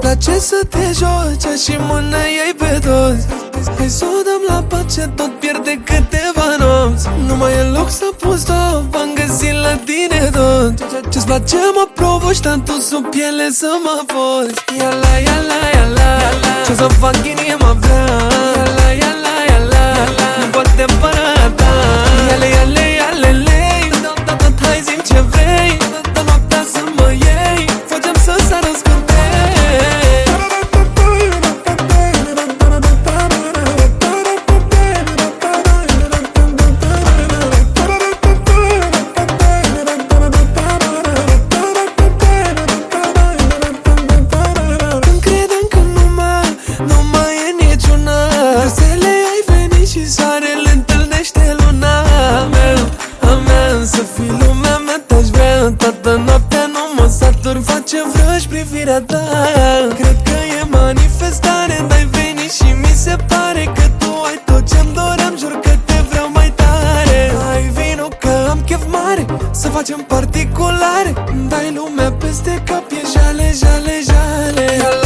place să te joci și mână ei pe toți. Hai să o dăm la pace, tot pierde câteva nopți. Nu mai e loc să pun stop, am găsit la tine tot. Ce-ți place mă provoci, tantul sub piele să mă poți. Iala, iala, iala, ce să fac inima vrea. Iala, iala, iala, nu poate fără ta. Iale, iale, iale, lei, tot hai zi-mi ce vrei. Toată noaptea să mă iei, facem să sară scântei. Soarele întâlnește luna mea, să fii lumea mea, te-aș vrea toată noaptea, nu mă satur, face vrăși privirea ta. Cred că e manifestare, n-ai venit și mi se pare că tu ai tot ce-mi doream, jur că te vreau mai tare. Hai vino că am chef mare, să facem particulare, dai lumea peste cap, e jale, jale, jale.